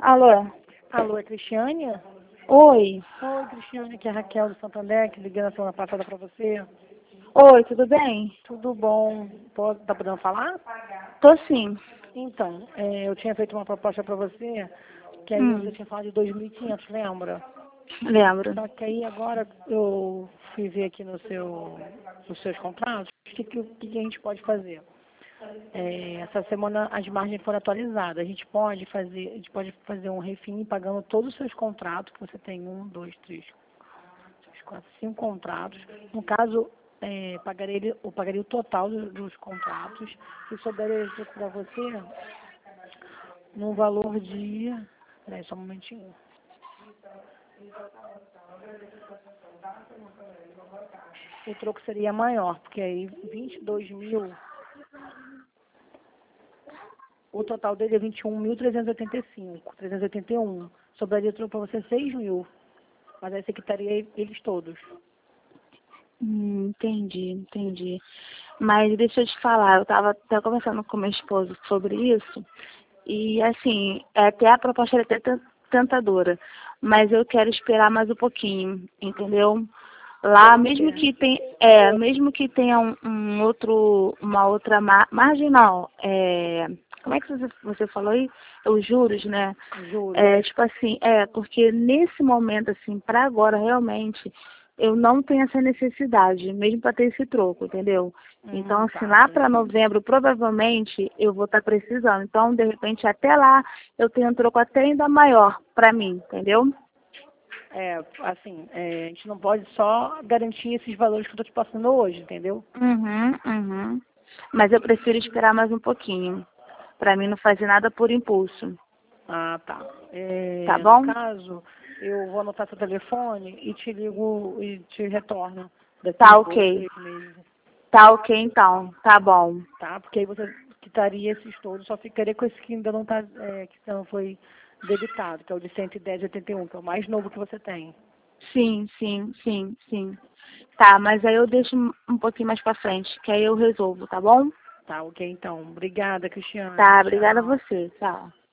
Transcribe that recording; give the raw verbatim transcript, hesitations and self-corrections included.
Alô? Alô, é Cristiane? Oi. Oi, Cristiane, aqui é a Raquel do Santander, que liguei na semana passada para você. Oi, tudo bem? Tudo bom? Pode, tá podendo falar? Tô sim. Então, é, eu tinha feito uma proposta para você, que aí você Hum, tinha falado de dois mil e quinhentos, lembra? lembro. Só que aí agora eu fui ver aqui no seu, nos seus contratos o que, que, o que que a gente pode fazer. É, essa semana as margens foram atualizadas. A gente pode fazer, a gente pode fazer um refim pagando todos os seus contratos, que você tem um, dois, três, três, quatro, cinco contratos. No caso, é, pagaria ele, eu pagaria o total dos, dos contratos e sobraria para você no valor de. Peraí, só um momentinho. O troco seria maior, porque aí vinte e dois mil. O total dele é vinte e um mil trezentos e oitenta e cinco, trezentos e oitenta e um. Sobraria para você seis mil. Mas aí você quitaria eles todos. Hum, entendi, entendi. Mas deixa eu te falar, eu tava até conversando com meu esposo sobre isso. E assim, é até a proposta é até ten- tentadora. Mas eu quero esperar mais um pouquinho, entendeu? Lá, Por mesmo quê? que tem, é, mesmo que tenha um, um outro, uma outra ma marginal, é, como é que você, você falou aí? Os juros, né? Juros. É, tipo assim, é, porque nesse momento, assim, para agora, realmente, eu não tenho essa necessidade, mesmo para ter esse troco, entendeu? Então, Hum, assim, tá, lá para entendi. novembro, provavelmente, eu vou estar precisando. Então, de repente, até lá, eu tenho um troco até ainda maior para mim, entendeu? É, assim, é, a gente não pode só garantir esses valores que eu estou te passando hoje, entendeu? Uhum, uhum. Mas eu prefiro esperar mais um pouquinho, para mim não fazer nada por impulso, Ah, tá. tá É, no bom? caso, eu vou anotar seu telefone e te ligo e te retorno daqui Tá uns dois, ok. três meses, Tá ok então, tá bom. tá? Porque aí você quitaria esses todos, só ficaria com esse que ainda não tá, é, que não foi debitado, que é o de cento e dez e oitenta e um, que é o mais novo que você tem. Sim, sim, sim, sim. Tá, mas aí eu deixo um um pouquinho mais pra frente, que aí eu resolvo, tá bom? Tá, ok, então. Obrigada, Tá, Cristiane. obrigada a Tchau. você. Tchau.